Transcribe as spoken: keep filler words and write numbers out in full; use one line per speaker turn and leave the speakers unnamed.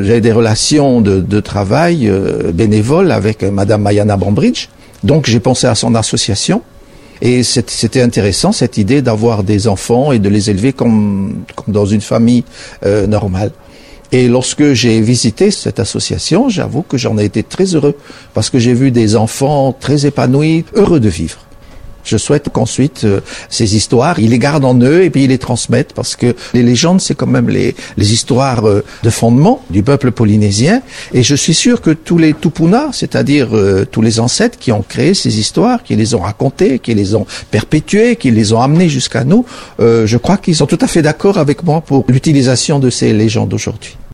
j'avais des relations de, de travail euh, bénévoles avec euh, Madame Mayana Bambridge. Donc j'ai pensé à son association. Et c'était intéressant, cette idée d'avoir des enfants et de les élever comme, comme dans une famille euh, normale. Et lorsque j'ai visité cette association, j'avoue que j'en ai été très heureux, parce que j'ai vu des enfants très épanouis, heureux de vivre. Je souhaite qu'ensuite, euh, ces histoires, ils les gardent en eux et puis ils les transmettent, parce que les légendes, c'est quand même les, les histoires euh, de fondement du peuple polynésien. Et je suis sûr que tous les Tupuna, c'est-à-dire euh, tous les ancêtres qui ont créé ces histoires, qui les ont racontées, qui les ont perpétuées, qui les ont amenées jusqu'à nous, euh, je crois qu'ils sont tout à fait d'accord avec moi pour l'utilisation de ces légendes aujourd'hui.